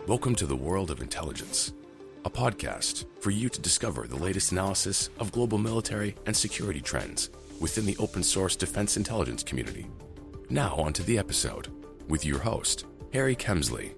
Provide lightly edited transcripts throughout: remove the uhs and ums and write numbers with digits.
Welcome to the World of Intelligence, a podcast for you to discover the latest analysis of global military and security trends within the open source defense intelligence community. Now on to the episode with your host, Harry Kemsley.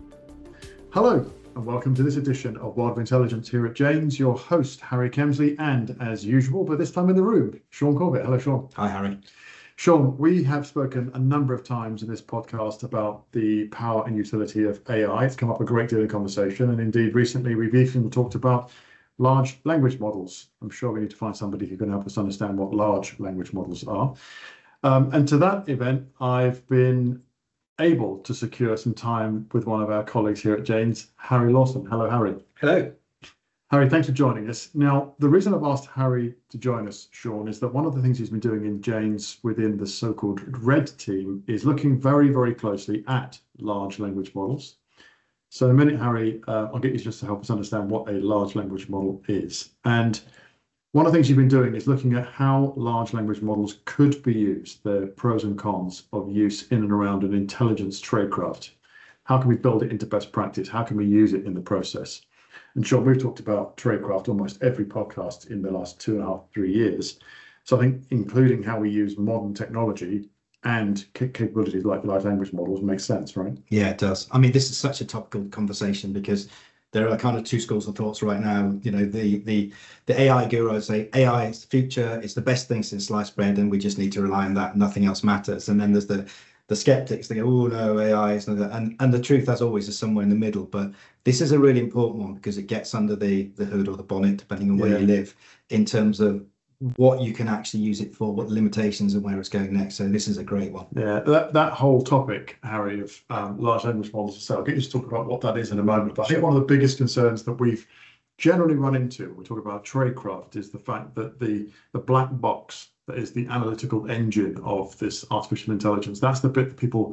Hello, and welcome to this edition of World of Intelligence here at Janes. Your host, Harry Kemsley, and as usual, but this time in the room, Sean Corbett. Hello, Sean. Hi, Harry. Sean, we have spoken a number of times in this podcast about the power and utility of AI. It's come up a great deal in conversation, and indeed recently we've even talked about large language models. I'm sure we need to find somebody who can help us understand what large language models are. And to that event, I've been able to secure some time with one of our colleagues here at Janes, Harry Lawson. Hello, Harry. Hello. Harry, thanks for joining us. Now, the reason I've asked Harry to join us, Sean, is that one of the things he's been doing in Janes within the so-called RED team is looking very, very closely at large language models. So in a minute, Harry, I'll get you just to help us understand what a large language model is. And one of the things you've been doing is looking at how large language models could be used, the pros and cons of use in and around an intelligence tradecraft. How can we build it into best practice? How can we use it in the process? And Sean, we've talked about tradecraft almost every podcast in the last 2.5, 3 years. So I think including how we use modern technology and capabilities like large language models makes sense, right? Yeah, it does. I mean, this is such a topical conversation because there are kind of two schools of thoughts right now. You know, the AI gurus say AI is the future, it's the best thing since sliced bread, and we just need to rely on that. Nothing else matters. And then there's the skeptics. They go, oh no, AI is not that. And the truth, as always, is somewhere in the middle. But this is a really important one because it gets under the hood or the bonnet, depending on where you live, in terms of what you can actually use it for, what the limitations, and where it's going next. So this is a great one. Yeah, that whole topic, Harry, of large language models. So I'll get you to talk about what that is in a moment. But I think one of the biggest concerns that we've generally run into when we talk about tradecraft is the fact that the black box that is the analytical engine of this artificial intelligence, that's the bit that people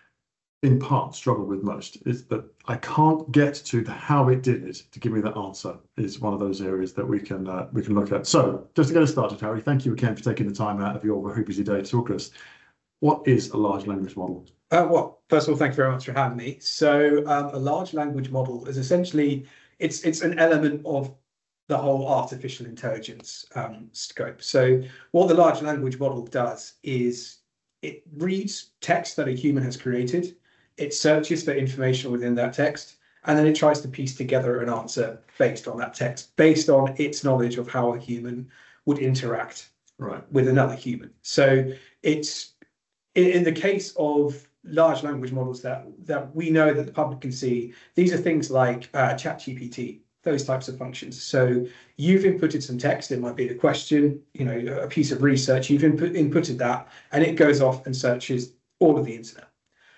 in part struggle with most, is that I can't get to the how it did it to give me that answer is one of those areas that we can look at. So just to get us started, Harry, thank you again for taking the time out of your very busy day to talk to us. What is a large language model? Well, first of all, thank you very much for having me. So a large language model is essentially, it's an element of the whole artificial intelligence scope. So what the large language model does is it reads text that a human has created, it searches for information within that text, and then it tries to piece together an answer based on that text, based on its knowledge of how a human would interact with another human. So it's, in the case of large language models that we know that the public can see, these are things like ChatGPT, those types of functions. So you've inputted some text, it might be a question, a piece of research, you've inputted that, and it goes off and searches all of the internet.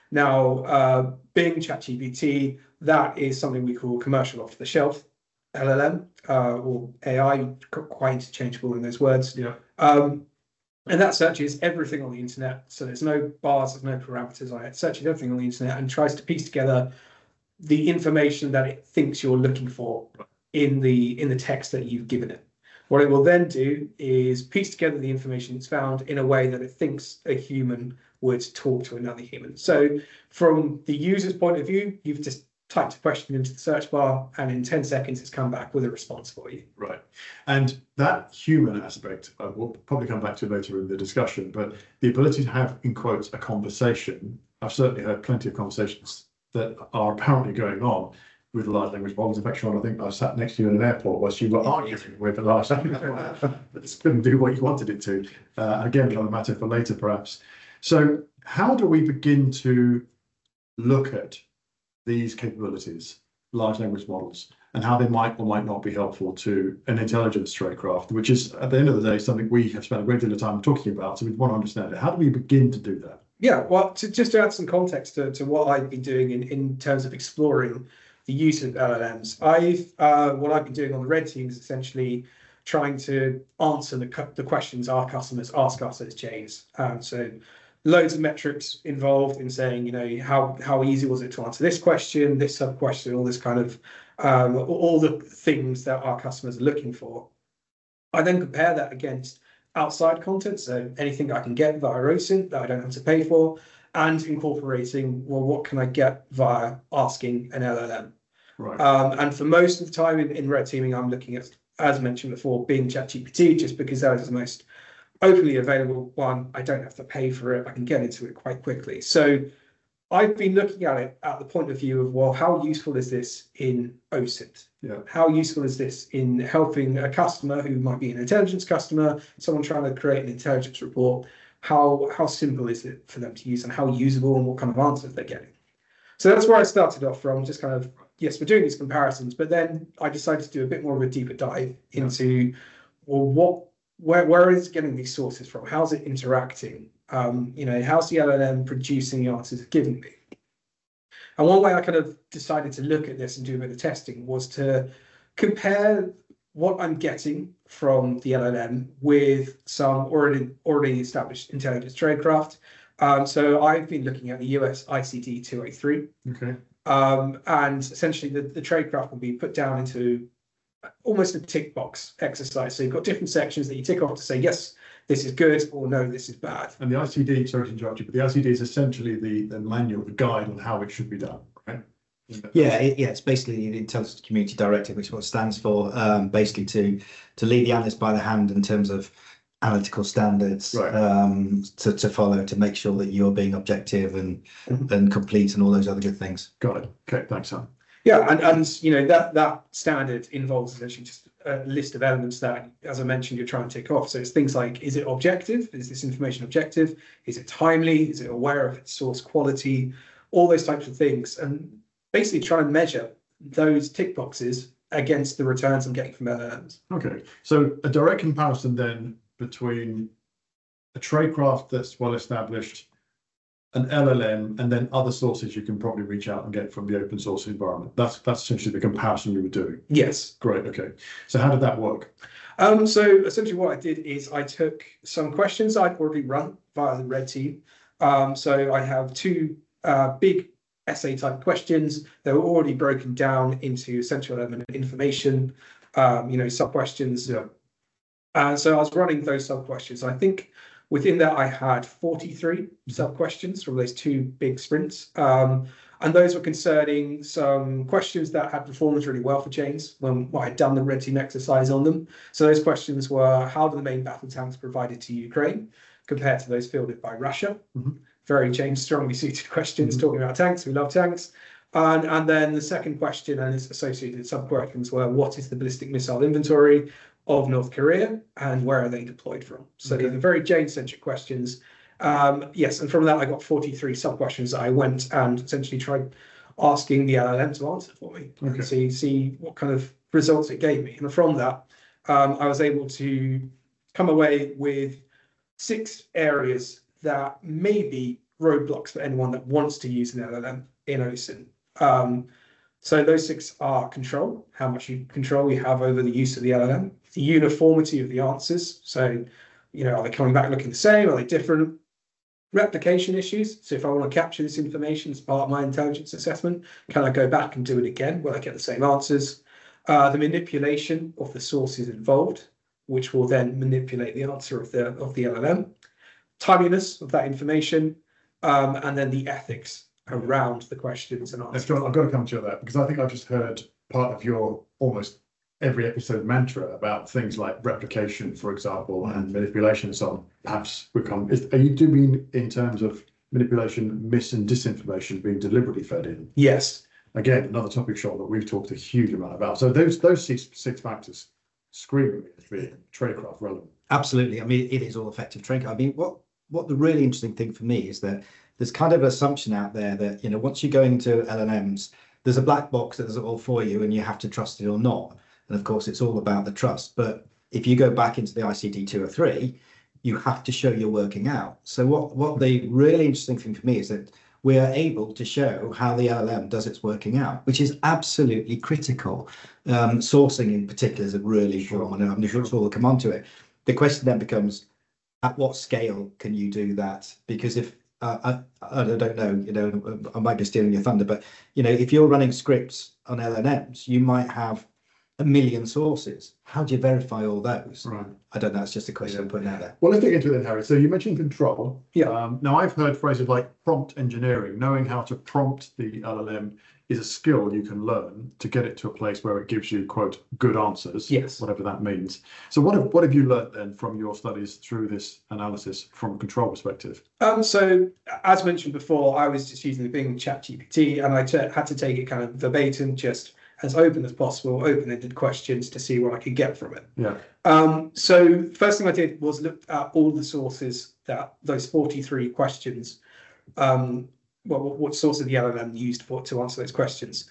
Now, Bing, ChatGPT, that is something we call commercial off-the-shelf LLM or AI, quite interchangeable in those words. Yeah. And that searches everything on the internet. So there's no bars, there's no parameters on it. It searches everything on the internet and tries to piece together the information that it thinks you're looking for in the text that you've given it. What it will then do is piece together the information it's found in a way that it thinks a human would talk to another human. So from the user's point of view, you've just typed a question into the search bar, and in 10 seconds, it's come back with a response for you. Right. And that human aspect, we'll probably come back to later in the discussion, but the ability to have, in quotes, a conversation, I've certainly heard plenty of conversations that are apparently going on with the large language models. In fact, Sean, I think I sat next to you in an airport whilst you were arguing with the large language model. It couldn't do what you wanted it to. Again, another matter for later, perhaps. So how do we begin to look at these capabilities, large language models, and how they might or might not be helpful to an intelligence tradecraft, which is, at the end of the day, something we have spent a great deal of time talking about. So we want to understand it. How do we begin to do that? Yeah, well, just to add some context to what I've been doing in terms of exploring the use of LLMs, what I've been doing on the RED team is essentially trying to answer the questions our customers ask us as Janes. So loads of metrics involved in saying, how easy was it to answer this question, this sub-question, all this kind of, all the things that our customers are looking for. I then compare that against outside content, so anything I can get via OSINT that I don't have to pay for, and incorporating, well, what can I get via asking an LLM? Right. And for most of the time in red teaming, I'm looking at, as mentioned before, Bing ChatGPT, just because that is the most openly available one. I don't have to pay for it. I can get into it quite quickly. So I've been looking at it at the point of view of, well, how useful is this in OSINT? Yeah. How useful is this in helping a customer who might be an intelligence customer, someone trying to create an intelligence report? How simple is it for them to use, and how usable, and what kind of answers they're getting? So that's where I started off from, just kind of, yes, we're doing these comparisons, but then I decided to do a bit more of a deeper dive into, well, where is it getting these sources from? How's it interacting? How's the LLM producing the answers it's giving me? And one way I kind of decided to look at this and do a bit of testing was to compare what I'm getting from the LLM with some already established intelligence tradecraft. So I've been looking at the US ICD 203. Okay. And essentially the tradecraft will be put down into almost a tick box exercise. So you've got different sections that you tick off to say, yes, this is good, or no, this is bad. And the ICD, sorry to interrupt you, but the ICD is essentially the manual, the guide on how it should be done, right? It's basically the Intelligence Community Directive, which is what it stands for, basically to lead the analyst by the hand in terms of analytical standards, right, to follow, to make sure that you're being objective and complete and all those other good things. Got it. Okay, thanks, Sam. Yeah, and that standard involves essentially just a list of elements that, as I mentioned, you're trying to tick off. So it's things like, is it objective? Is this information objective? Is it timely? Is it aware of its source quality? All those types of things, and basically trying to measure those tick boxes against the returns I'm getting from LLMs. Okay, so a direct comparison then between a tradecraft that's well established, an LLM, and then other sources you can probably reach out and get from the open source environment. That's essentially the comparison you were doing. Yes. Great. Okay. So how did that work? So essentially what I did is I took some questions I'd already run via the red team. So I have two big essay type questions that were already broken down into essential element information, sub questions. Yeah. So I was running those sub questions. I think within that I had 43 sub questions from those two big sprints. And those were concerning some questions that had performed really well for Janes when I had done the red team exercise on them. So those questions were, how do the main battle tanks provided to Ukraine compared to those fielded by Russia? Mm-hmm. Very James strongly suited questions, talking about tanks. We love tanks. And then the second question and its associated sub questions were, what is the ballistic missile inventory of North Korea and where are they deployed from? So these are very Jane-centric questions. Yes, and from that I got 43 sub questions that I went and essentially tried asking the LLM to answer for me and see what kind of results it gave me. And from that, I was able to come away with 6 areas that may be roadblocks for anyone that wants to use an LLM in OSINT. So those 6 are control, how much control you have over the use of the LLM, the uniformity of the answers. So, are they coming back looking the same? Are they different? Replication issues. So if I want to capture this information as part of my intelligence assessment, can I go back and do it again? Will I get the same answers? The manipulation of the sources involved, which will then manipulate the answer of the LLM. Timeliness of that information, and then the ethics around the questions and answers. John, I've got to come to that because I think I've just heard part of your almost every episode mantra about things like replication, for example, and manipulation and so on. Perhaps are you doing in terms of manipulation, mis and disinformation being deliberately fed in? Yes. Again, another topic, Sean, that we've talked a huge amount about. So those six factors scream as being tradecraft relevant. Absolutely. I mean, it is all effective tradecraft. I mean, what the really interesting thing for me is that there's kind of an assumption out there that, once you go into LLMs, there's a black box that does it all for you and you have to trust it or not. And of course, it's all about the trust. But if you go back into the ICD 203, you have to show you're working out. So what the really interesting thing for me is that we are able to show how the LLM does its working out, which is absolutely critical. Sourcing in particular is a really important one, and I'm sure we'll come on to it. The question then becomes, at what scale can you do that? Because if I don't know, I might be stealing your thunder, but if you're running scripts on LLMs, you might have a million sources. How do you verify all those? Right. I don't know. It's just a question I'm putting out there. Well, let's dig into it then, Harry. So you mentioned control. Yeah. Now, I've heard phrases like prompt engineering. Knowing how to prompt the LLM is a skill you can learn to get it to a place where it gives you, quote, good answers. Yes. Whatever that means. So what have you learned then from your studies through this analysis from a control perspective? So as mentioned before, I was just using the Bing ChatGPT, and I had to take it kind of verbatim, just as open as possible, open-ended questions to see what I could get from it. Yeah. So first thing I did was look at all the sources that those 43 questions, what source of the LLM used to answer those questions.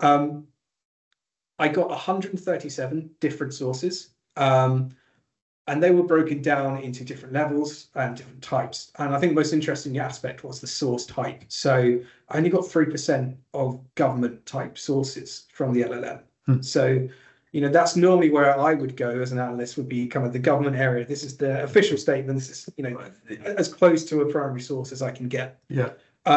I got 137 different sources, and they were broken down into different levels and different types. And I think the most interesting aspect was the source type. So I only got 3% of government type sources from the LLM. So, that's normally where I would go as an analyst, would be kind of the government area. This is the official statement. This is, as close to a primary source as I can get. Yeah.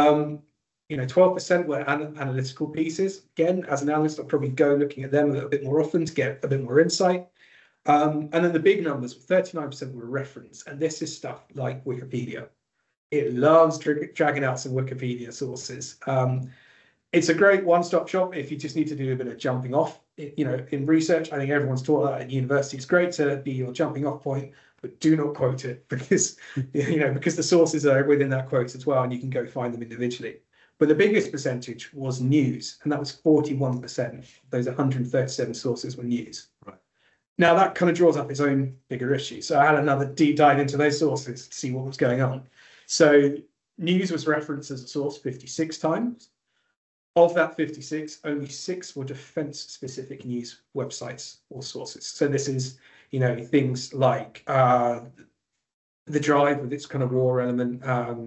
12% were analytical pieces. Again, as an analyst, I'll probably go looking at them a little bit more often to get a bit more insight. And then the big numbers, 39% were reference. And this is stuff like Wikipedia. It loves dragging out some Wikipedia sources. It's a great one-stop shop if you just need to do a bit of jumping off. In research, I think everyone's taught that at university. It's great to be your jumping off point, but do not quote it because the sources are within that quote as well, and you can go find them individually. But the biggest percentage was news, and that was 41%. Those 137 sources were news. Right. Now that kind of draws up its own bigger issue. So I had another deep dive into those sources to see what was going on. So news was referenced as a source 56 times. Of that 56, only 6 were defense-specific news websites or sources. So this is, things like The Drive with its kind of war element,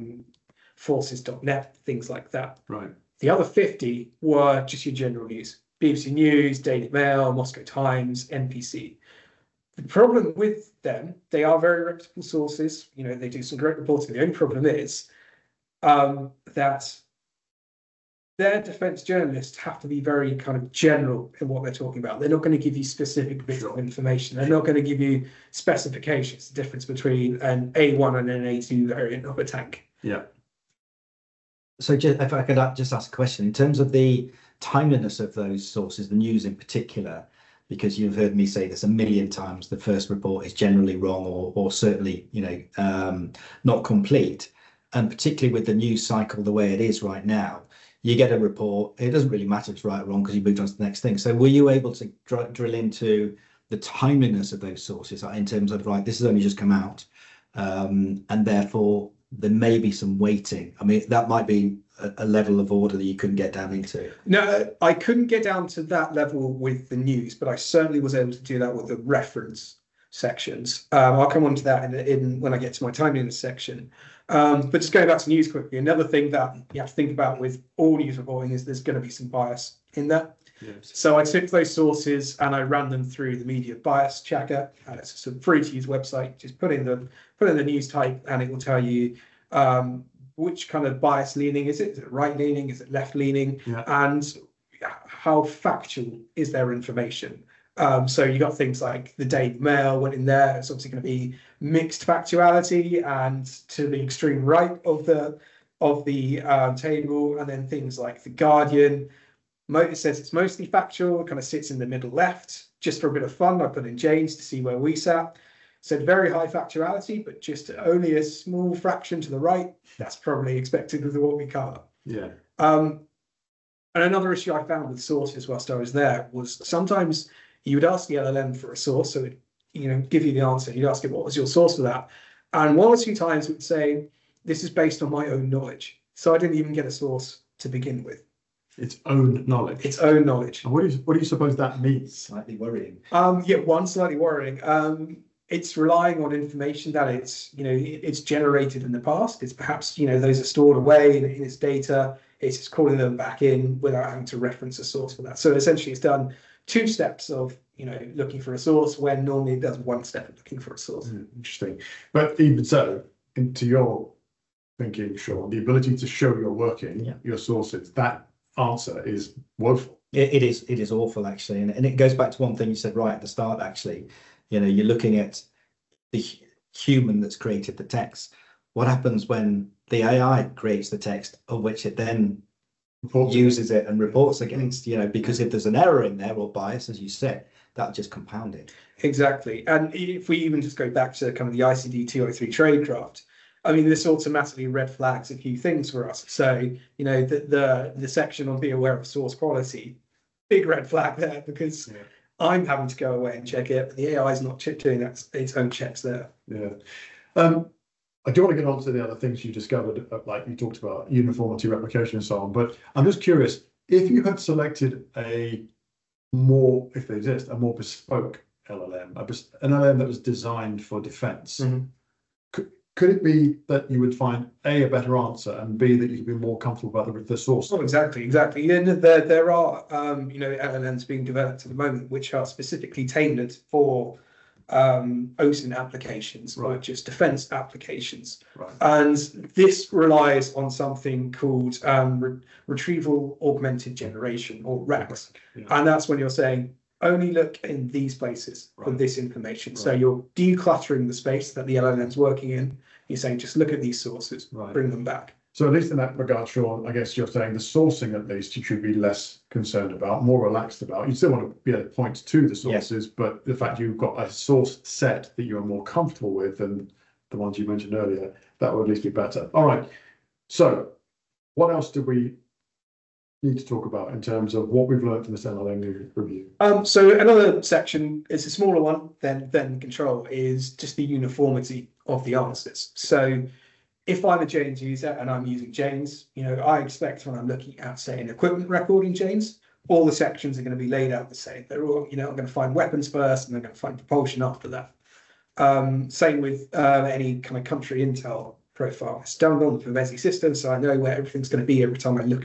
forces.net, things like that. Right. The other 50 were just your general news. BBC News, Daily Mail, Moscow Times, NPC. The problem with them, they are very reputable sources. They do some great reporting. The only problem is that their defense journalists have to be very kind of general in what they're talking about. They're not going to give you specific bits of information. They're not going to give you specifications, the difference between an A1 and an A2 variant of a tank. Yeah. So if I could just ask a question, in terms of the timeliness of those sources, the news in particular, because you've heard me say this a million times, the first report is generally wrong or certainly, not complete. And particularly with the news cycle the way it is right now, you get a report, it doesn't really matter if it's right or wrong because you moved on to the next thing. So were you able to drill into the timeliness of those sources in terms of, right, this has only just come out, and therefore there may be some waiting? I mean, that might be a level of order that you couldn't get down into. No, I couldn't get down to that level with the news, but I certainly was able to do that with the reference sections. I'll come on to that in when I get to my timeliness section. But just going back to news quickly, another thing that you have to think about with all news reporting is there's going to be some bias in there. Yes. So I took those sources and I ran them through the media bias checker. It's a sort of free to use website. Just put in the news type and it will tell you which kind of bias leaning is it? Is it right leaning? Is it left leaning? Yeah. And how factual is their information? So you got things like the Daily Mail went in there. It's obviously going to be mixed factuality and to the extreme right of the table, and then things like the Guardian. It says it's mostly factual. It kind of sits in the middle left. Just for a bit of fun, I put in Jane's to see where we sat. Said very high factuality, but just only a small fraction to the right. That's probably expected with what we cover. Yeah. And another issue I found with sources whilst I was there was sometimes you would ask the LLM for a source, so it give you the answer. You'd ask it, what was your source for that? And one or two times it would say, this is based on my own knowledge. So I didn't even get a source to begin with. Its own knowledge. Its own knowledge. And what do you suppose that means? Slightly worrying. Slightly worrying. It's relying on information that it's generated in the past. It's perhaps, those are stored away in its data. It's just calling them back in without having to reference a source for that. So essentially it's done 2 steps of, looking for a source when normally it does 1 step of looking for a source. Interesting. But even so, into your thinking, Sean, the ability to show you're working, your sources, that answer is woeful. It is awful, actually, and it goes back to one thing you said right at the start. Actually, you're looking at the human that's created the text. What happens when the AI creates the text, of which it then uses it and reports against? Because if there's an error in there or bias, as you said, that'll just compound it. Exactly. And if we even just go back to kind of the ICD 203 tradecraft, I mean, this automatically red flags a few things for us. So, the section on be aware of source quality, big red flag there, because I'm having to go away and check it, but the AI is not doing that, its own checks there. Yeah. I do want to get on to the other things you discovered, like you talked about uniformity, replication, and so on. But I'm just curious, if you had selected if they exist, a more bespoke LLM, an LLM that was designed for defense, could it be that you would find A, a better answer, and B, that you could be more comfortable about the source? Oh, exactly. There are LLMs being developed at the moment which are specifically tailored for OSINT applications, or just defense applications. Right. And this relies on something called retrieval augmented generation, or RAGs. Yeah. And that's when you're saying only look in these places for this information. So you're decluttering the space that the LLM's working in. You're saying just look at these sources, bring them back. So at least in that regard, Sean, I guess you're saying the sourcing, at least, you should be less concerned about, more relaxed about. You still want to be able to point to the sources, but the fact you've got a source set that you're more comfortable with than the ones you mentioned earlier, that would at least be better. All right. So what else do we need to talk about in terms of what we've learned from this LLM review? So another section, it's a smaller one than control, is just the uniformity of the answers. So if I'm a Janes user and I'm using Janes, I expect when I'm looking at, say, an equipment record in Janes, all the sections are going to be laid out the same. They're all, I'm going to find weapons first, and I'm going to find propulsion after that. Same with any kind of country intel profile. It's done on the Pavesi system, so I know where everything's going to be every time I look.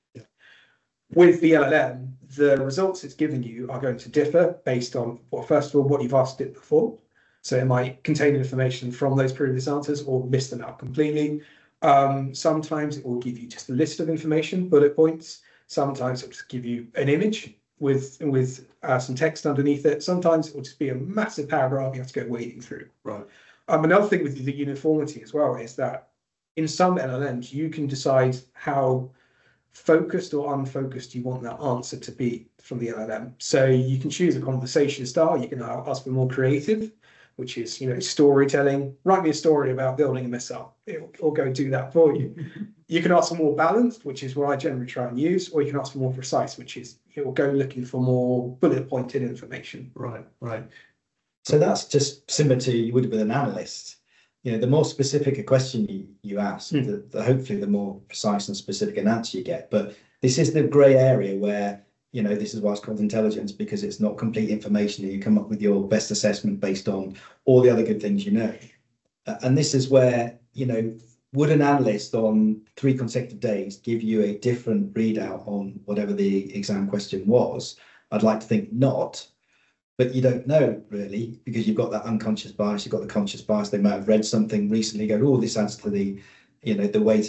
With the LLM, the results it's giving you are going to differ based on, well, first of all, what you've asked it before. So it might contain information from those previous answers or miss them out completely. Sometimes it will give you just a list of information, bullet points. Sometimes it will just give you an image with some text underneath it. Sometimes it will just be a massive paragraph you have to go wading through. Right. Another thing with the uniformity as well is that in some LLMs, you can decide how focused or unfocused you want that answer to be from the LLM. So you can choose a conversation style. You can ask for more creative, which is, storytelling. Write me a story about building a missile. It'll go do that for you. You can ask for more balanced, which is what I generally try and use, or you can ask for more precise, which is it will go looking for more bullet pointed information. Right. So that's just similar to you would with an analyst. The more specific a question you ask, the hopefully the more precise and specific an answer you get. But this is the grey area where, this is why it's called intelligence, because it's not complete information, and you come up with your best assessment based on all the other good things you know. And this is where, would an analyst on 3 consecutive days give you a different readout on whatever the exam question was? I'd like to think not. But you don't know really, because you've got that unconscious bias, you've got the conscious bias. They might have read something recently, go, oh, this adds to the, the weight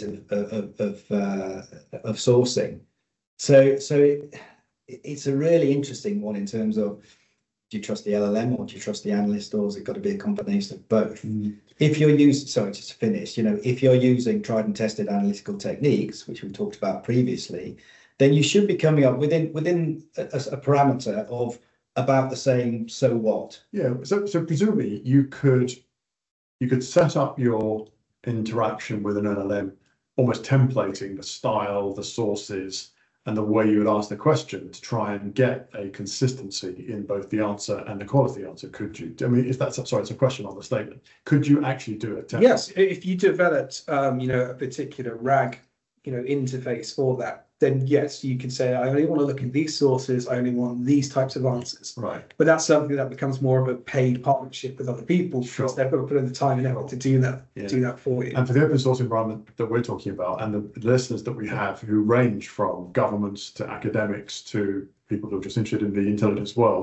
of sourcing. So it's a really interesting one in terms of, do you trust the LLM or do you trust the analyst, or has it got to be a combination of both? If you're using, sorry, just to finish, if you're using tried and tested analytical techniques, which we talked about previously, then you should be coming up within a parameter of about the same, so what? Yeah, so presumably you could set up your interaction with an LLM, almost templating the style, the sources, and the way you would ask the question to try and get a consistency in both the answer and the quality of the answer. Could you? I mean, it's a question on the statement. Could you actually do it? Yes, if you developed, a particular RAG, interface for that, then yes, you can say, I only want to look at these sources, I only want these types of answers. Right. But that's something that becomes more of a paid partnership with other people, because they've got to put in the time and effort to do that for you. And for the open source environment that we're talking about, and the listeners that we have who range from governments to academics to people who are just interested in the intelligence world,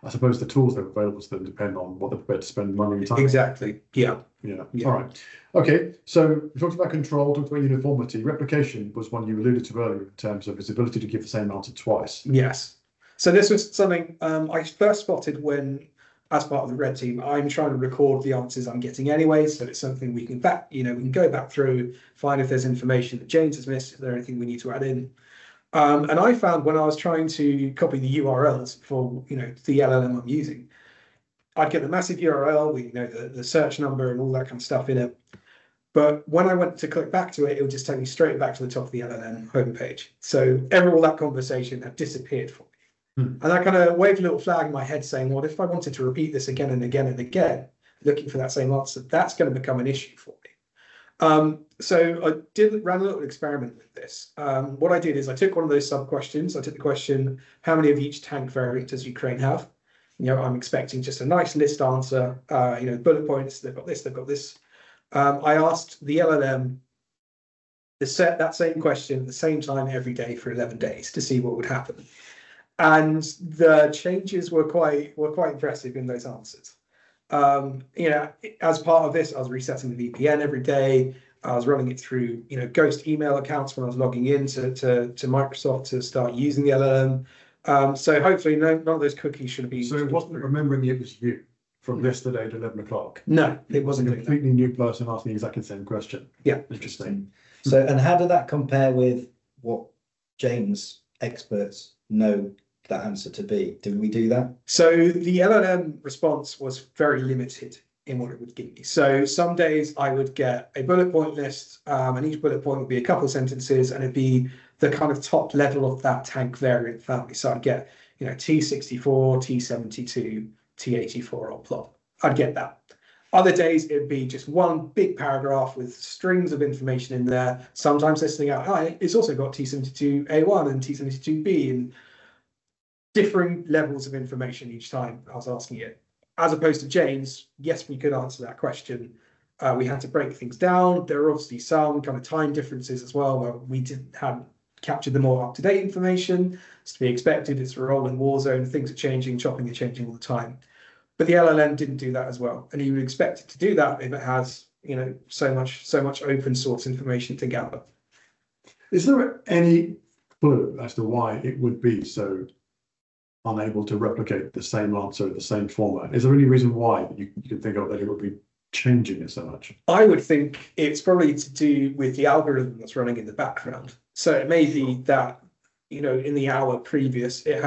I suppose the tools that are available to them depend on what they're prepared to spend money and time. Exactly. Yeah. Yeah. Yeah. All right. Okay. So we talked about control, talked about uniformity. Replication was one you alluded to earlier in terms of its ability to give the same answer twice. Yes. So this was something I first spotted when, as part of the red team, I'm trying to record the answers I'm getting anyway. So it's something we can we can go back through, find if there's information that James has missed, if there's anything we need to add in. And I found when I was trying to copy the URLs for, the LLM I'm using, I'd get the massive URL with, the search number and all that kind of stuff in it. But when I went to click back to it, it would just take me straight back to the top of the LLM homepage. So all that conversation had disappeared for me. And that kind of waved a little flag in my head saying, well, if I wanted to repeat this again and again and again, looking for that same answer, that's going to become an issue for me. So I ran a little experiment with this. What I did is I took one of those sub questions. I took the question, how many of each tank variant does Ukraine have? I'm expecting just a nice list answer, bullet points, they've got this, they've got this. I asked the LLM to set that same question at the same time every day for 11 days to see what would happen. And the changes were quite impressive in those answers. As part of this, I was resetting the VPN every day. I was running it through, ghost email accounts when I was logging in to Microsoft to start using the LLM. So hopefully none of those cookies should be. So it wasn't remembering it was you from yesterday at 11 o'clock. No, it wasn't a completely new person asking exactly the same question. Yeah. Interesting. So, and how did that compare with what James experts know that answer to be? Did we do that? So the LLM response was very limited in what it would give me. So some days I would get a bullet point list, and each bullet point would be a couple of sentences, and it'd be the kind of top level of that tank variant family. So I'd get, T64, T72, T84 on plot. I'd get that. Other days it'd be just one big paragraph with strings of information in there. Sometimes listing out, it's also got T72A1 and T72B and differing levels of information each time I was asking it. As opposed to James, yes, we could answer that question. We had to break things down. There are obviously some kind of time differences as well, where we didn't have captured the more up-to-date information. It's to be expected. It's a rolling war zone. Things are changing, chopping and changing all the time. But the LLM didn't do that as well. And you would expect it to do that if it has, so much open source information to gather. Is there any clue as to why it would be so unable to replicate the same answer in the same format? Is there any reason why you can think of that it would be changing it so much? I would think it's probably to do with the algorithm that's running in the background. So it may be that, in the hour previous, it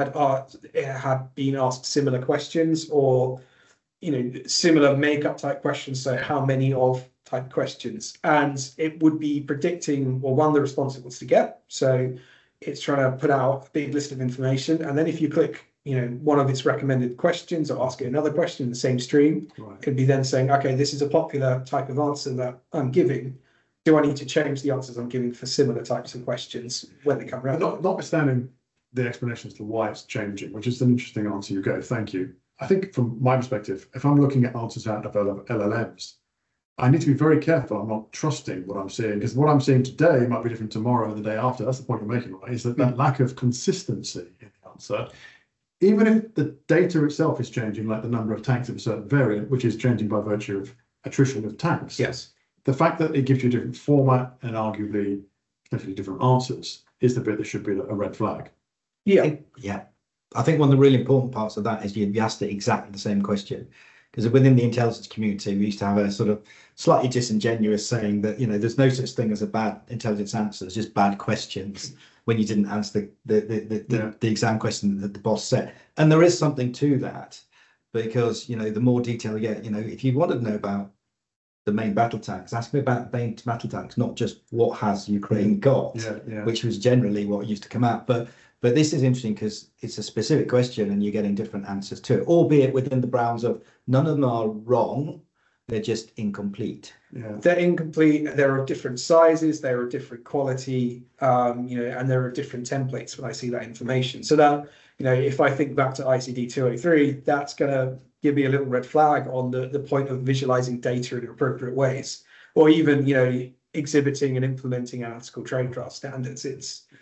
had been asked similar questions or, similar makeup type questions. So how many of type questions, and it would be predicting the response it wants to get. So it's trying to put out a big list of information. And then if you click, one of its recommended questions or ask it another question in the same stream, It could be then saying, okay, this is a popular type of answer that I'm giving. Do I need to change the answers I'm giving for similar types of questions when they come around? Notwithstanding the explanation as to why it's changing, which is an interesting answer you gave. Thank you. I think from my perspective, if I'm looking at answers out of LLMs, I need to be very careful. I'm not trusting what I'm seeing, because what I'm seeing today might be different tomorrow and the day after. That's the point you're making, right? Is that lack of consistency in the answer. Even if the data itself is changing, like the number of tanks of a certain variant, which is changing by virtue of attrition of tanks. Yes. The fact that it gives you a different format and arguably potentially different answers is the bit that should be a red flag. Yeah. Yeah. I think one of the really important parts of that is you asked it exactly the same question. Because within the intelligence community, we used to have a sort of slightly disingenuous saying that, there's no such thing as a bad intelligence answer, it's just bad questions when you didn't answer the exam question that the boss set. And there is something to that, because, the more detail you get, if you want to know about the main battle tanks, ask me about main battle tanks, not just what has Ukraine got, which was generally what used to come out. But this is interesting because it's a specific question and you're getting different answers to it, albeit within the bounds of none of them are wrong, they're just incomplete. Yeah. They're incomplete, they're of different sizes, they're of different quality, and there are different templates when I see that information. So that, if I think back to ICD 203, that's going to give me a little red flag on the point of visualizing data in appropriate ways, or even, exhibiting and implementing analytical tradecraft standards.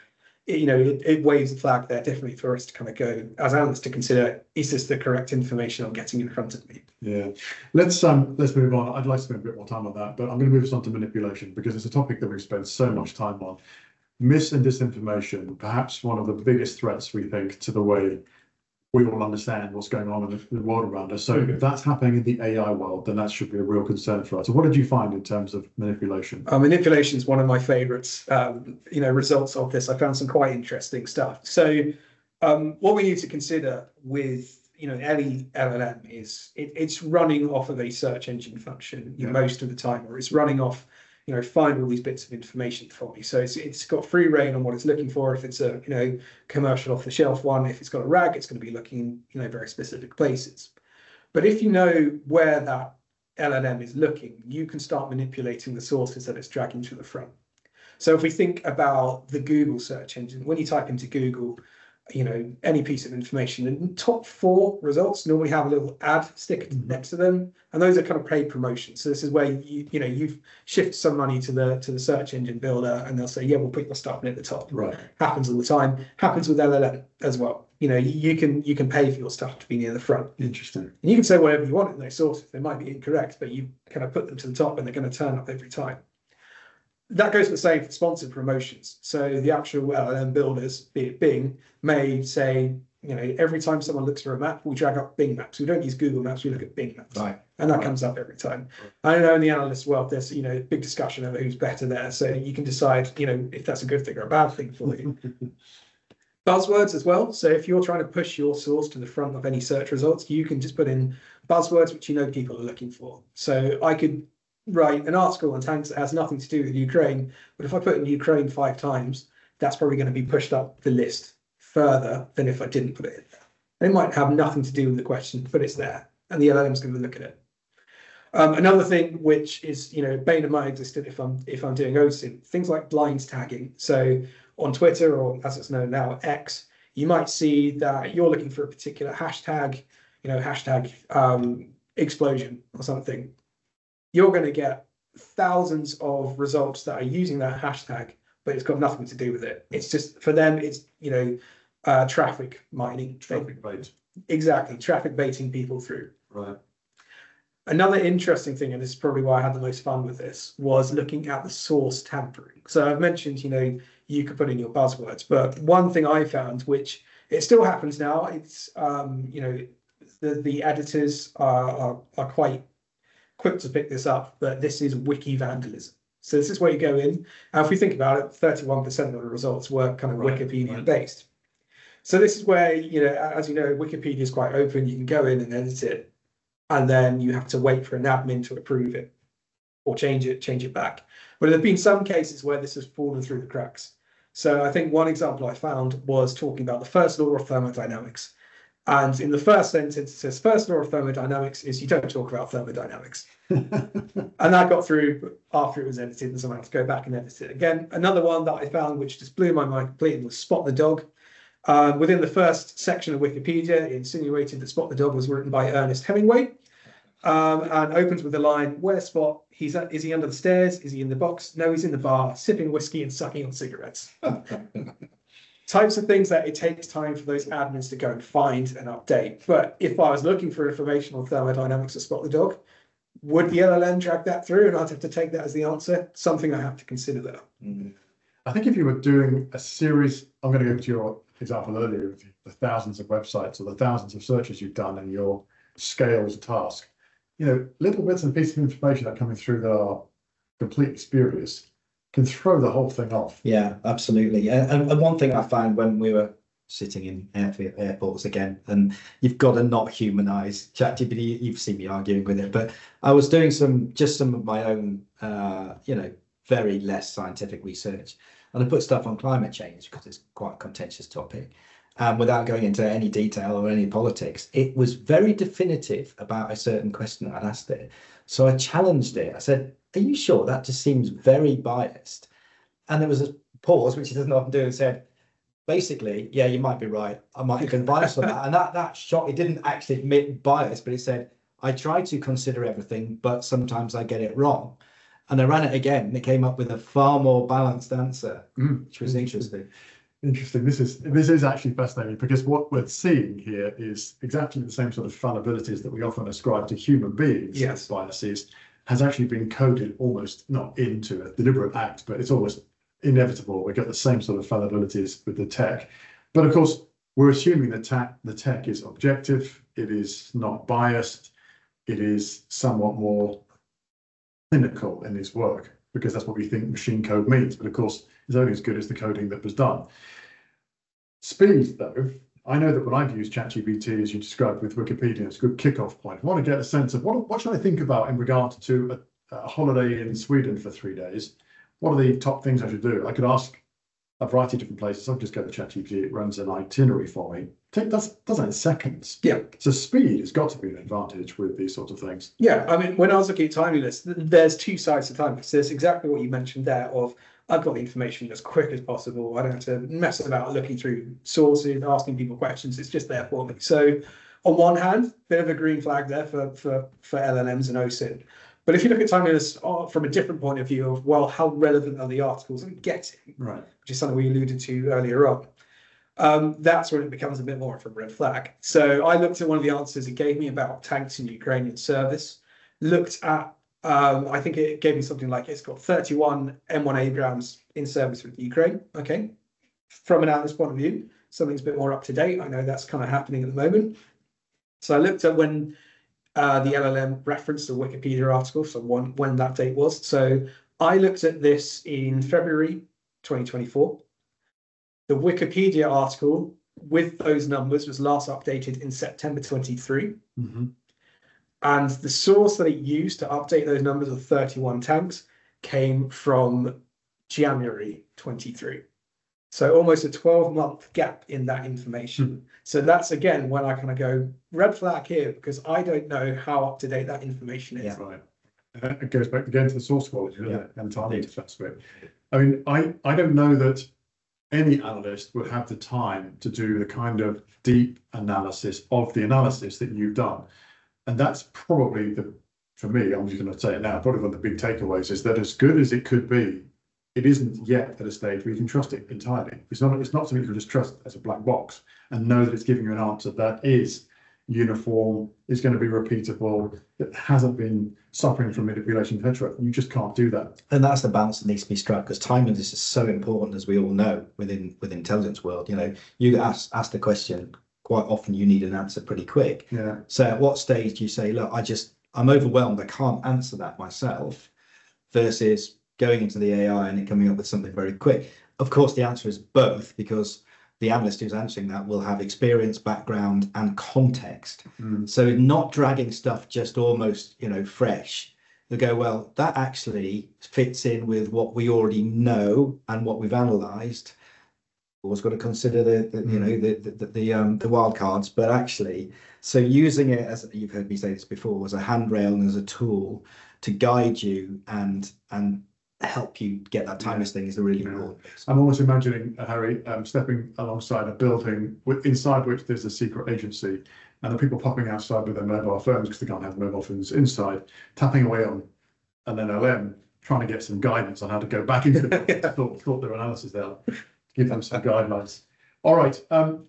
it waves a flag there definitely for us to kind of go as analysts to consider, is this the correct information I'm getting in front of me? Yeah, let's move on. I'd like to spend a bit more time on that, but I'm going to move us on to manipulation because it's a topic that we've spent so much time on. Mis and disinformation, perhaps one of the biggest threats we think to the way we all understand what's going on in the world around us. So if that's happening in the AI world, then that should be a real concern for us. So what did you find in terms of manipulation? Manipulation is one of my favorites, results of this. I found some quite interesting stuff. So what we need to consider with, any LLM is it's running off of a search engine function most of the time, or it's running off, find all these bits of information for me. So it's got free reign on what it's looking for. If it's a, commercial off the shelf one, if it's got a RAG, it's going to be looking, very specific places. But if you know where that LLM is looking, you can start manipulating the sources that it's dragging to the front. So if we think about the Google search engine, when you type into Google, any piece of information, the top 4 results normally have a little ad sticker next to them, and those are kind of paid promotions. So this is where you've shifted some money to the search engine builder, and they'll say, yeah, we'll put your stuff in at the top. Right. Happens all the time. Happens with LLM as well. You can pay for your stuff to be near the front. Interesting. And you can say whatever you want in those sources. They might be incorrect, but you kind of put them to the top, and they're going to turn up every time. That goes for the same for sponsored promotions. So the actual LLM builders, be it Bing, may say, every time someone looks for a map, we drag up Bing Maps. We don't use Google Maps, we look at Bing Maps. Right. And that comes up every time. I know in the analyst world, there's, big discussion over who's better there. So you can decide, if that's a good thing or a bad thing for you. Buzzwords as well. So if you're trying to push your source to the front of any search results, you can just put in buzzwords which people are looking for. So I could write an article on tanks that has nothing to do with Ukraine, but if I put in Ukraine 5 times, that's probably going to be pushed up the list further than if I didn't put it in there. And it might have nothing to do with the question, but it's there, and the LLM is going to look at it. Another thing which is, bane of my existence if I'm doing OSINT, things like blind tagging. So on Twitter, or as it's known now, X, you might see that you're looking for a particular hashtag, hashtag explosion or something. You're going to get thousands of results that are using that hashtag, but it's got nothing to do with it. It's just, for them, it's, traffic mining. Traffic bait. Exactly, traffic baiting people through. Right. Another interesting thing, and this is probably why I had the most fun with this, was looking at the source tampering. So I've mentioned, you could put in your buzzwords, but one thing I found, which it still happens now, it's, the editors are quite quick to pick this up, but this is wiki vandalism. So this is where you go in, and if we think about it, 31% of the results were kind of Wikipedia based. So this is where, as you know, Wikipedia is quite open. You can go in and edit it, and then you have to wait for an admin to approve it or change it back. But there have been some cases where this has fallen through the cracks. So I think one example I found was talking about the first law of thermodynamics. And in the first sentence, it says, first law of thermodynamics is you don't talk about thermodynamics. And that got through after it was edited, and someone had to go back and edit it again. Another one that I found, which just blew my mind completely, was Spot the Dog. Within the first section of Wikipedia, it insinuated that Spot the Dog was written by Ernest Hemingway, and opens with the line, where's Spot? Is he under the stairs? Is he in the box? No, he's in the bar, sipping whiskey and sucking on cigarettes. Types of things that it takes time for those admins to go and find and update. But if I was looking for information on thermodynamics to Spot the Dog, would the LLM drag that through, and I'd have to take that as the answer? Something I have to consider there. I think if you were doing a series, I'm going to go to your example earlier, of the thousands of websites or the thousands of searches you've done and your scales task, little bits and pieces of information that are coming through that are completely spurious can throw the whole thing off. Yeah, absolutely. And one thing I found when we were sitting in airports again, and you've got to not humanize ChatGPT. You've seen me arguing with it, but I was doing some of my own, very less scientific research, and I put stuff on climate change because it's quite a contentious topic. Without going into any detail or any politics, it was very definitive about a certain question I'd asked it. So I challenged it. I said, are you sure? That just seems very biased. And there was a pause, which he doesn't often do, and said, basically, yeah, you might be right. I might have been biased on that. And that shocked. It didn't actually admit bias, but it said, I try to consider everything, but sometimes I get it wrong. And I ran it again, and it came up with a far more balanced answer, which was interesting. Interesting. This is actually fascinating because what we're seeing here is exactly the same sort of fallibilities that we often ascribe to human beings. Yes. Biases has actually been coded almost not into a deliberate act, but it's almost inevitable. We get the same sort of fallibilities with the tech, but of course we're assuming that the tech is objective. It is not biased. It is somewhat more clinical in its work because that's what we think machine code means. But of course, it's only as good as the coding that was done. Speed, though, I know that when I've used ChatGPT, as you described with Wikipedia, it's a good kickoff point. I want to get a sense of what should I think about in regard to a holiday in Sweden for 3 days? What are the top things I should do? I could ask a variety of different places. I'll just go to ChatGPT. It runs an itinerary for me. Does that in seconds. Yeah. So speed has got to be an advantage with these sorts of things. Yeah. I mean, when I was looking at timeliness, there's two sides to timeliness. There's exactly what you mentioned there of I've got the information as quick as possible. I don't have to mess about looking through sources, asking people questions. It's just there for me. So on one hand, bit of a green flag there for LLMs and OSINT. But if you look at timeliness from a different point of view of, well, how relevant are the articles I'm getting? Right. Which is something we alluded to earlier on. That's when it becomes a bit more of a red flag. So I looked at one of the answers it gave me about tanks in Ukrainian service, looked at, I think it gave me something like it's got 31 M1 Abrams in service with Ukraine. Okay. From an analyst point of view, something's a bit more up to date. I know that's kind of happening at the moment. So I looked at when the LLM referenced the Wikipedia article, so when that date was. So I looked at this in February 2024. The Wikipedia article with those numbers was last updated in September 23. Mm-hmm. And the source that it used to update those numbers of 31 tanks came from January 23. So almost a 12-month gap in that information. So that's, again, when I kind of go, red flag here, because I don't know how up-to-date that information is. Yeah. Right. It goes back again to the source quality, doesn't it? And timeliness aspect. I mean, I don't know that any analyst would have the time to do the kind of deep analysis of the analysis that you've done. And that's probably for me, I'm just going to say it now, probably one of the big takeaways is that as good as it could be, it isn't yet at a stage where you can trust it entirely. It's not something you can just trust as a black box and know that it's giving you an answer that is uniform, is going to be repeatable, that hasn't been suffering from manipulation, etc. You just can't do that. And that's the balance that needs to be struck, because timeliness is so important, as we all know, within intelligence world. You know, you ask the question, quite often you need an answer pretty quick. Yeah. So at what stage do you say, look, I'm overwhelmed, I can't answer that myself, versus going into the AI and it coming up with something very quick? Of course, the answer is both, because the analyst who's answering that will have experience, background, and context. So not dragging stuff just almost, fresh. They go, well, that actually fits in with what we already know and what we've analysed. Always got to consider the wild cards, but actually, so using it, as you've heard me say this before, as a handrail and as a tool to guide you and help you get that timeless thing is the really important bit. I'm almost imagining Harry stepping alongside a building inside which there's a secret agency, and the people popping outside with their mobile phones because they can't have mobile phones inside, tapping away on an LLM, trying to get some guidance on how to go back into the building. thought their analysis there, give them some guidelines. All right,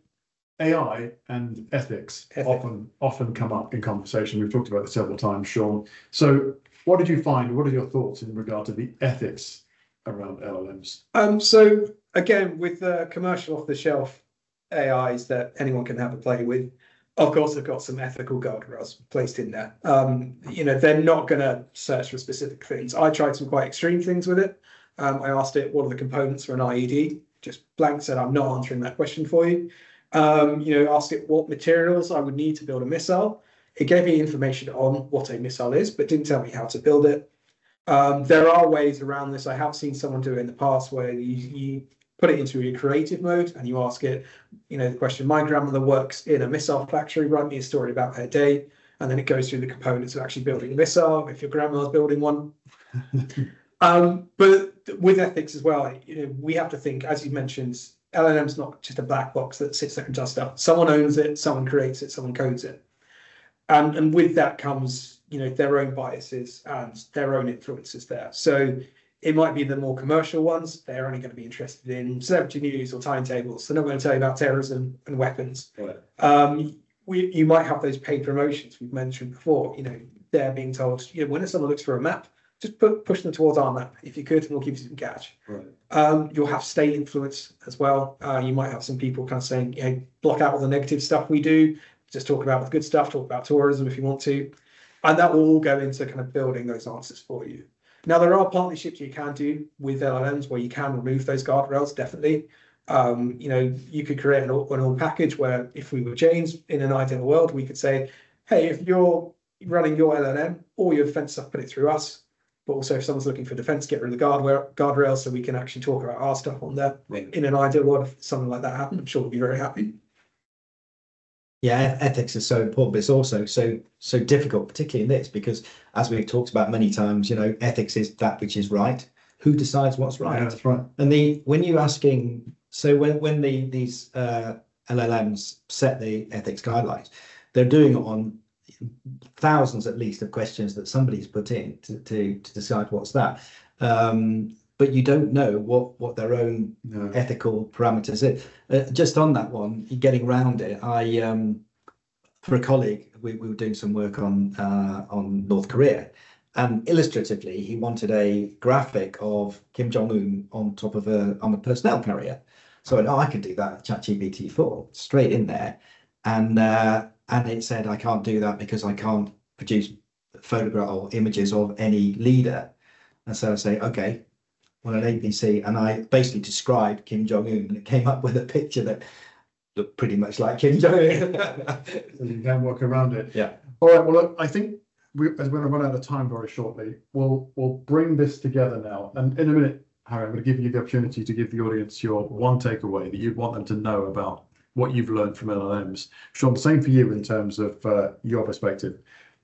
AI and ethics often come up in conversation. We've talked about this several times, Sean. So what did you find? What are your thoughts in regard to the ethics around LLMs? So again, with the commercial off-the-shelf AIs that anyone can have a play with, of course, they've got some ethical guardrails placed in there. They're not going to search for specific things. I tried some quite extreme things with it. I asked it, what are the components for an IED? Just blank said, I'm not answering that question for you. Asked it what materials I would need to build a missile. It gave me information on what a missile is, but didn't tell me how to build it. There are ways around this. I have seen someone do it in the past where you put it into a creative mode and you ask it, the question, my grandmother works in a missile factory, write me a story about her day. And then it goes through the components of actually building a missile, if your grandma's building one. But with ethics as well, we have to think, as you mentioned, LLM's not just a black box that sits there and does stuff. Someone owns it, someone creates it, someone codes it. And with that comes, their own biases and their own influences there. So It might be the more commercial ones. They're only going to be interested in celebrity news or timetables. They're not going to tell you about terrorism and weapons. Right. You might have those paid promotions we've mentioned before. They're being told, when someone looks for a map, just push them towards our map. If you could, we'll give you some cash. Right. You'll have state influence as well. You might have some people kind of saying, block out all the negative stuff we do. Just talk about the good stuff, talk about tourism if you want to. And that will all go into kind of building those answers for you. Now, there are partnerships you can do with LLMs where you can remove those guardrails, definitely. You could create an all package where if we were Janes in an ideal world, we could say, hey, if you're running your LLM, all your defense stuff, put it through us. But also if someone's looking for defense, get rid of the guardrails so we can actually talk about our stuff on there. Right. In an ideal world, if something like that happened, I'm sure we'll be very happy. Yeah, ethics is so important, but it's also so difficult, particularly in this, because as we've talked about many times, ethics is that which is right. Who decides what's right? Yeah, that's right. And when you're asking, so when these LLMs set the ethics guidelines, they're doing it on thousands at least of questions that somebody's put in to decide what's that. But you don't know what their own ethical parameters is. Just on that one, getting around it, for a colleague, we were doing some work on North Korea, and illustratively, he wanted a graphic of Kim Jong-un on top of on a personnel carrier. So I could do that, ChatGPT-4, straight in there, and it said I can't do that because I can't produce photograph or images of any leader. And so I say, okay. On an ABC, and I basically described Kim Jong-un, and it came up with a picture that looked pretty much like Kim Jong-un. So you can work around it. Yeah. All right. Well, look, I think as we're going to run out of time very shortly, we'll bring this together now. And in a minute, Harry, I'm going to give you the opportunity to give the audience your one takeaway that you'd want them to know about what you've learned from LLMs. Sean, the same for you in terms of your perspective.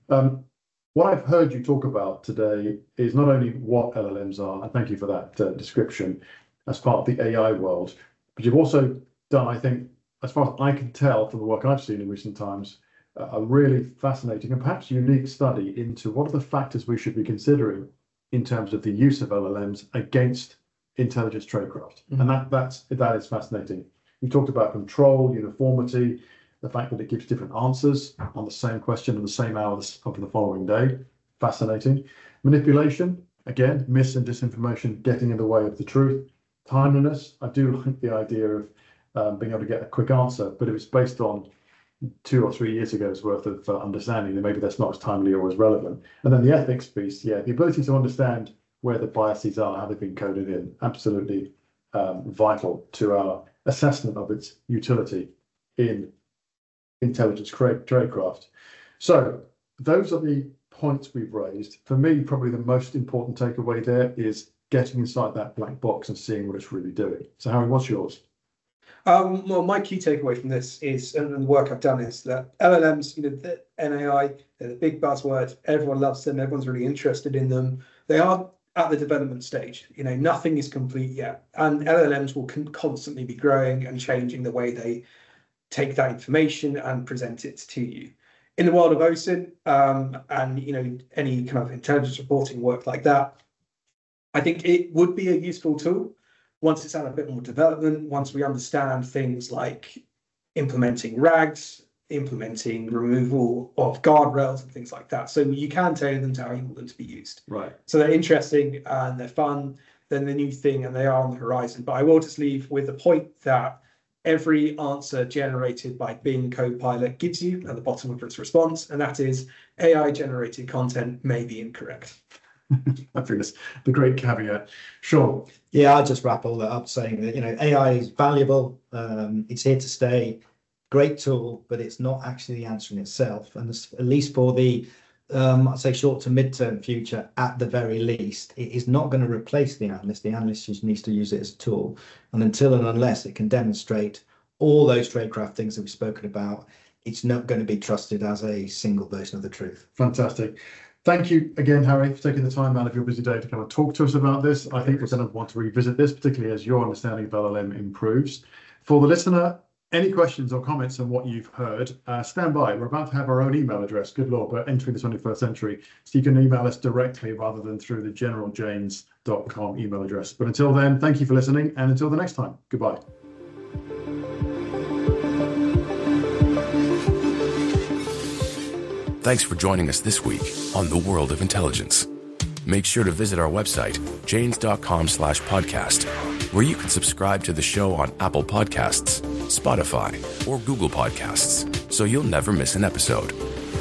What I've heard you talk about today is not only what LLMs are, and thank you for that description as part of the AI world, but you've also done, I think, as far as I can tell from the work I've seen in recent times, a really fascinating and perhaps unique study into what are the factors we should be considering in terms of the use of LLMs against intelligence tradecraft. Mm-hmm. And that is fascinating. You talked about control, uniformity, the fact that it gives different answers on the same question in the same hours of the following day. Fascinating. Manipulation, again, mis and disinformation getting in the way of the truth. Timeliness, I do like the idea of being able to get a quick answer, but if it's based on 2 or 3 years ago's worth of understanding, then maybe that's not as timely or as relevant. And then the ethics piece, the ability to understand where the biases are, how they've been coded in, absolutely vital to our assessment of its utility in intelligence tradecraft. So those are the points we've raised. For me, probably the most important takeaway there is getting inside that black box and seeing what it's really doing. So Harry, what's yours? Well, my key takeaway from this is, and the work I've done is that LLMs, the NAI, they're the big buzzword. Everyone loves them. Everyone's really interested in them. They are at the development stage. Nothing is complete yet, and LLMs will constantly be growing and changing the way they take that information and present it to you. In the world of OSINT, and any kind of intelligence reporting work like that, I think it would be a useful tool once it's had a bit more development, once we understand things like implementing RAGs, implementing removal of guardrails and things like that. So you can tailor them to how you want them to be used. Right. So they're interesting and they're fun, they're the new thing and they are on the horizon. But I will just leave with the point that every answer generated by Bing Copilot gives you at the bottom of its response, and that is AI-generated content may be incorrect. I think that's the great caveat. Sean? Yeah, I'll just wrap all that up saying that, AI is valuable. It's here to stay. Great tool, but it's not actually the answer in itself. And at least for the, I'd say short to mid-term future, at the very least, it is not going to replace the analyst. The analyst just needs to use it as a tool. And until and unless it can demonstrate all those tradecraft things that we've spoken about, it's not going to be trusted as a single version of the truth. Fantastic. Thank you again, Harry, for taking the time out of your busy day to come and talk to us about this. I think we're going to want to revisit this, particularly as your understanding of LLM improves. For the listener, Any questions or comments on what you've heard, stand by. We're about to have our own email address. Good Lord, we're entering the 21st century. So you can email us directly rather than through the generaljanes.com email address. But until then, thank you for listening. And until the next time, goodbye. Thanks for joining us this week on The World of Intelligence. Make sure to visit our website, janes.com/podcast, where you can subscribe to the show on Apple Podcasts, Spotify, or Google Podcasts, so you'll never miss an episode.